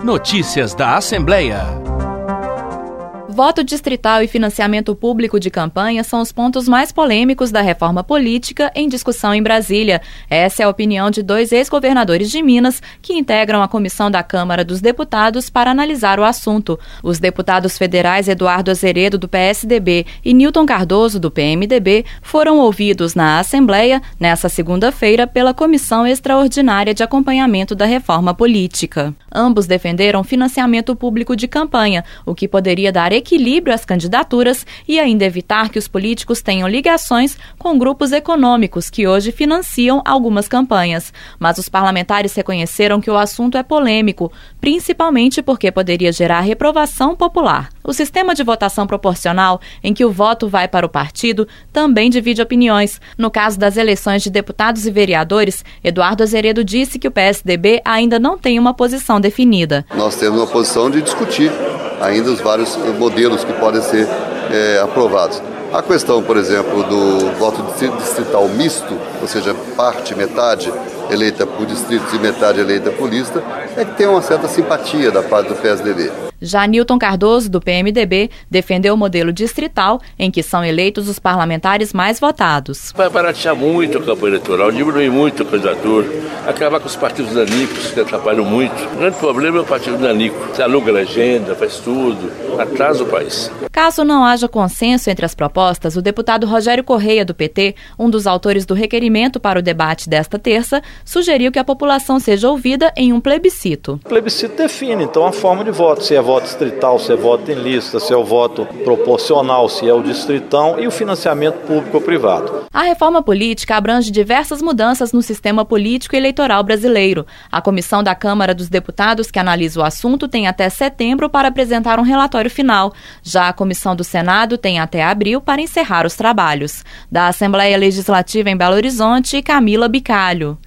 Notícias da Assembleia. Voto distrital e financiamento público de campanha são os pontos mais polêmicos da reforma política em discussão em Brasília. Essa é a opinião de 2 ex-governadores de Minas que integram a comissão da Câmara dos Deputados para analisar o assunto. Os deputados federais Eduardo Azeredo, do PSDB, e Nilton Cardoso, do PMDB, foram ouvidos na Assembleia nesta segunda-feira pela Comissão Extraordinária de Acompanhamento da Reforma Política. Ambos defenderam financiamento público de campanha, o que poderia dar equilíbrio às candidaturas e ainda evitar que os políticos tenham ligações com grupos econômicos que hoje financiam algumas campanhas. Mas os parlamentares reconheceram que o assunto é polêmico, principalmente porque poderia gerar reprovação popular. O sistema de votação proporcional, em que o voto vai para o partido, também divide opiniões. No caso das eleições de deputados e vereadores, Eduardo Azeredo disse que o PSDB ainda não tem uma posição definida. Nós temos uma posição de discutir ainda os vários modelos que podem ser aprovados. A questão, por exemplo, do voto distrital misto, ou seja, metade eleita por distritos e metade eleita por lista, é que tem uma certa simpatia da parte do PSDB. Já Nilton Cardoso, do PMDB, defendeu o modelo distrital, em que são eleitos os parlamentares mais votados. Vai baratear muito a campanha eleitoral, diminuir muito a candidatura, acabar com os partidos nanicos, que atrapalham muito. O grande problema é o partido nanico. Você aluga a legenda, faz tudo, atrasa o país. Caso não haja consenso entre as propostas, o deputado Rogério Correia, do PT, um dos autores do requerimento para o debate desta terça, sugeriu que a população seja ouvida em um plebiscito. O plebiscito define, então, a forma de voto, se é voto distrital, se é voto em lista, se é o voto proporcional, se é o distritão e o financiamento público ou privado. A reforma política abrange diversas mudanças no sistema político e eleitoral brasileiro. A comissão da Câmara dos Deputados que analisa o assunto tem até setembro para apresentar um relatório final. Já a comissão do Senado tem até abril para encerrar os trabalhos. Da Assembleia Legislativa em Belo Horizonte, Camila Bicalho.